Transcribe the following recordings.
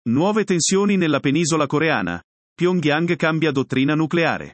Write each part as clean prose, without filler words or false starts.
Nuove tensioni nella penisola coreana. Pyongyang cambia dottrina nucleare.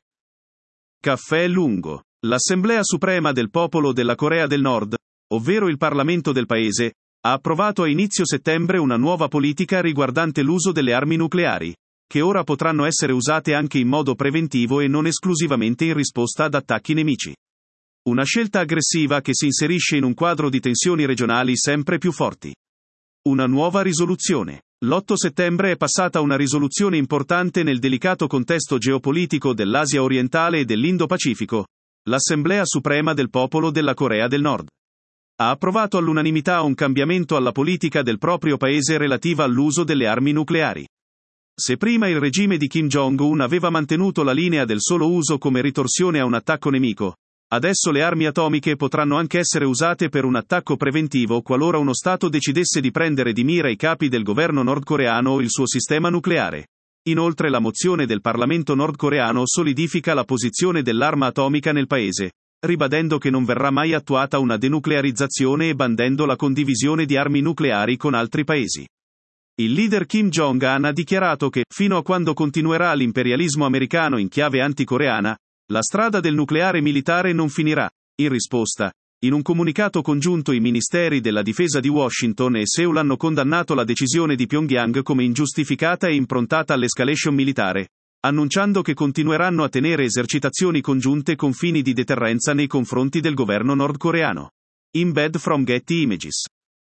Caffè lungo. L'Assemblea Suprema del Popolo della Corea del Nord, ovvero il Parlamento del paese, ha approvato a inizio settembre una nuova politica riguardante l'uso delle armi nucleari, che ora potranno essere usate anche in modo preventivo e non esclusivamente in risposta ad attacchi nemici. Una scelta aggressiva che si inserisce in un quadro di tensioni regionali sempre più forti. Una nuova risoluzione. L'8 settembre è passata una risoluzione importante nel delicato contesto geopolitico dell'Asia orientale e dell'Indo-Pacifico. L'Assemblea Suprema del Popolo della Corea del Nord ha approvato all'unanimità un cambiamento alla politica del proprio paese relativa all'uso delle armi nucleari. Se prima il regime di Kim Jong-un aveva mantenuto la linea del solo uso come ritorsione a un attacco nemico, adesso le armi atomiche potranno anche essere usate per un attacco preventivo qualora uno Stato decidesse di prendere di mira i capi del governo nordcoreano o il suo sistema nucleare. Inoltre la mozione del Parlamento nordcoreano solidifica la posizione dell'arma atomica nel paese, ribadendo che non verrà mai attuata una denuclearizzazione e bandendo la condivisione di armi nucleari con altri paesi. Il leader Kim Jong-un ha dichiarato che, fino a quando continuerà l'imperialismo americano in chiave anticoreana, la strada del nucleare militare non finirà. In risposta, in un comunicato congiunto i ministeri della difesa di Washington e Seul hanno condannato la decisione di Pyongyang come ingiustificata e improntata all'escalation militare, annunciando che continueranno a tenere esercitazioni congiunte con fini di deterrenza nei confronti del governo nordcoreano. Embed from Getty Images.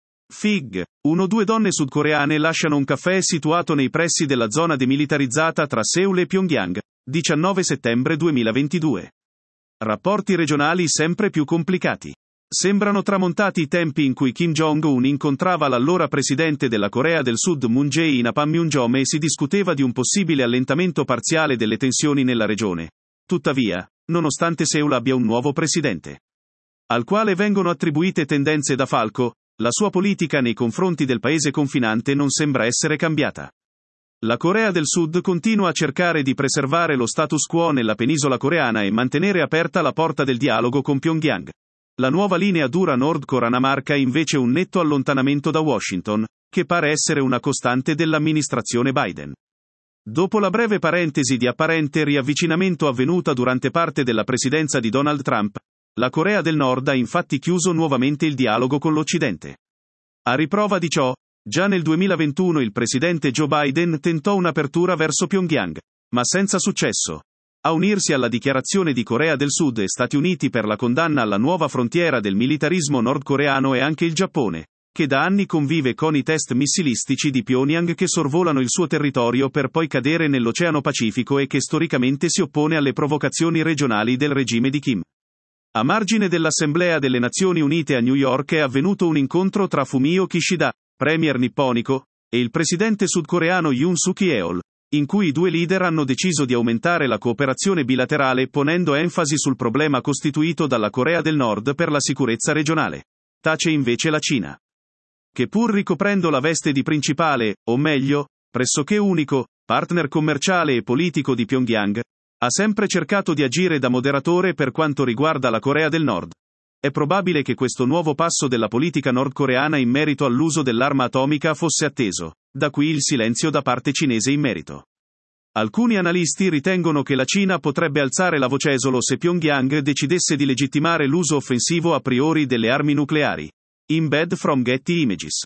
Fig. 1-2 donne sudcoreane lasciano un caffè situato nei pressi della zona demilitarizzata tra Seul e Pyongyang. 19 settembre 2022. Rapporti regionali sempre più complicati. Sembrano tramontati i tempi in cui Kim Jong-un incontrava l'allora presidente della Corea del Sud Moon Jae-in a Panmunjom e si discuteva di un possibile allentamento parziale delle tensioni nella regione. Tuttavia, nonostante Seul abbia un nuovo presidente, al quale vengono attribuite tendenze da falco, la sua politica nei confronti del paese confinante non sembra essere cambiata. La Corea del Sud continua a cercare di preservare lo status quo nella penisola coreana e mantenere aperta la porta del dialogo con Pyongyang. La nuova linea dura nord-coreana marca invece un netto allontanamento da Washington, che pare essere una costante dell'amministrazione Biden. Dopo la breve parentesi di apparente riavvicinamento avvenuta durante parte della presidenza di Donald Trump, la Corea del Nord ha infatti chiuso nuovamente il dialogo con l'Occidente. A riprova di ciò, già nel 2021 il presidente Joe Biden tentò un'apertura verso Pyongyang, ma senza successo. A unirsi alla dichiarazione di Corea del Sud e Stati Uniti per la condanna alla nuova frontiera del militarismo nordcoreano è anche il Giappone, che da anni convive con i test missilistici di Pyongyang che sorvolano il suo territorio per poi cadere nell'Oceano Pacifico e che storicamente si oppone alle provocazioni regionali del regime di Kim. A margine dell'Assemblea delle Nazioni Unite a New York è avvenuto un incontro tra Fumio Kishida, premier nipponico, e il presidente sudcoreano Yoon Suk-yeol, in cui i due leader hanno deciso di aumentare la cooperazione bilaterale ponendo enfasi sul problema costituito dalla Corea del Nord per la sicurezza regionale. Tace invece la Cina, che pur ricoprendo la veste di principale, o meglio, pressoché unico, partner commerciale e politico di Pyongyang, ha sempre cercato di agire da moderatore per quanto riguarda la Corea del Nord. È probabile che questo nuovo passo della politica nordcoreana in merito all'uso dell'arma atomica fosse atteso, da qui il silenzio da parte cinese in merito. Alcuni analisti ritengono che la Cina potrebbe alzare la voce solo se Pyongyang decidesse di legittimare l'uso offensivo a priori delle armi nucleari. Embed from Getty Images.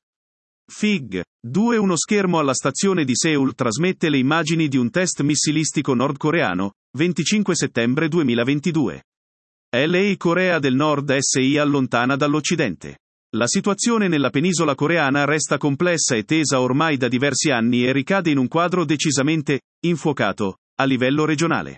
Fig. 2 Uno schermo alla stazione di Seul trasmette le immagini di un test missilistico nordcoreano, 25 settembre 2022. LA Corea del Nord si allontana dall'Occidente. La situazione nella penisola coreana resta complessa e tesa ormai da diversi anni e ricade in un quadro decisamente infuocato a livello regionale.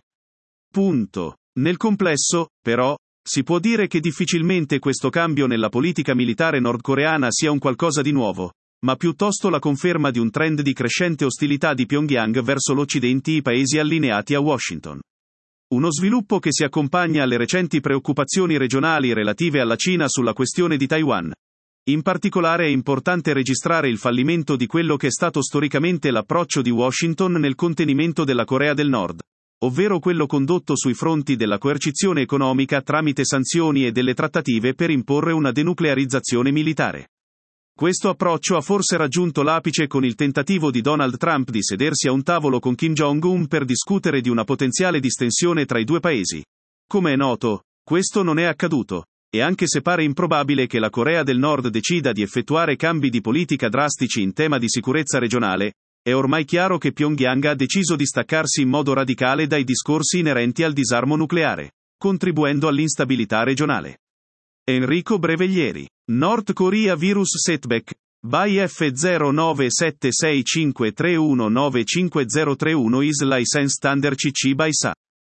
Punto. Nel complesso, però, si può dire che difficilmente questo cambio nella politica militare nordcoreana sia un qualcosa di nuovo, ma piuttosto la conferma di un trend di crescente ostilità di Pyongyang verso l'Occidente e i paesi allineati a Washington. Uno sviluppo che si accompagna alle recenti preoccupazioni regionali relative alla Cina sulla questione di Taiwan. In particolare è importante registrare il fallimento di quello che è stato storicamente l'approccio di Washington nel contenimento della Corea del Nord, ovvero quello condotto sui fronti della coercizione economica tramite sanzioni e delle trattative per imporre una denuclearizzazione militare. Questo approccio ha forse raggiunto l'apice con il tentativo di Donald Trump di sedersi a un tavolo con Kim Jong-un per discutere di una potenziale distensione tra i due paesi. Come è noto, questo non è accaduto, e anche se pare improbabile che la Corea del Nord decida di effettuare cambi di politica drastici in tema di sicurezza regionale, è ormai chiaro che Pyongyang ha deciso di staccarsi in modo radicale dai discorsi inerenti al disarmo nucleare, contribuendo all'instabilità regionale. Enrico Breveglieri. North Korea virus setback. By F097653195031 is licensed under CC by SA.